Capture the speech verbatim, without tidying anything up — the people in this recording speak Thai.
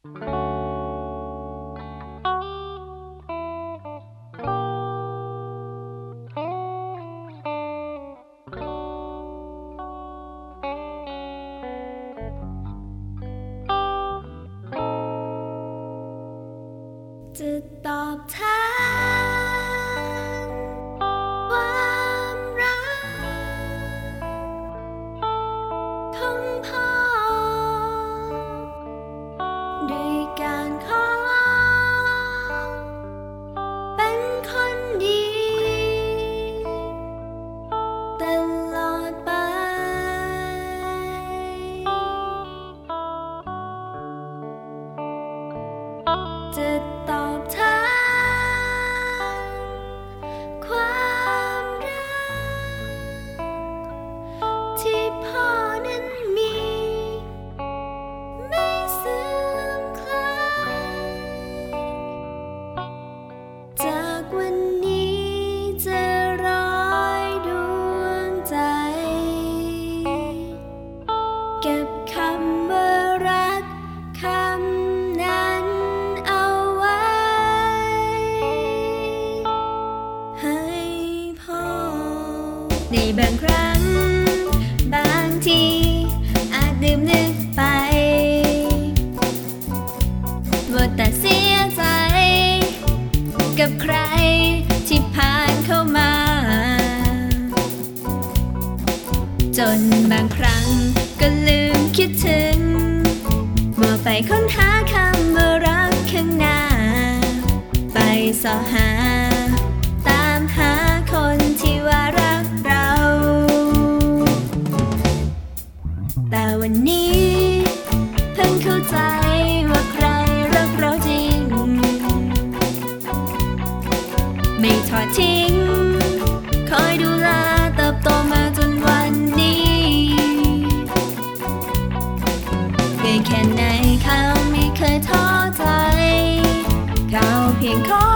จะตอบแทนความรักของพ่อด้วยการขอเป็นคนดีตลอดไปจะตอบแทนความรักที่พ่อนั้นมีไม่เสื่อมคลายจากวันนี้จะร้อยดวงใจเก็บคำว่ารักคำนั้นในบางครั้งบางทีอาจลืมนึกไปว่าแต่เสียใจกับใครที่ผ่านเข้ามาจนบางครั้งก็ลืมคิดถึงว่าไปค้นหาคำว่ารักข้างหน้าไปสอหาตามหาคนที่ว่ารักเราแต่วันนี้เพิ่งเข้าใจว่าใครรักเราจริงไม่ทอดทิ้งคอยดูแลเติบโตมาจนวันนี้เพียงแค่ไหนเขาไม่เคยท้อใจเขาเพียงขอ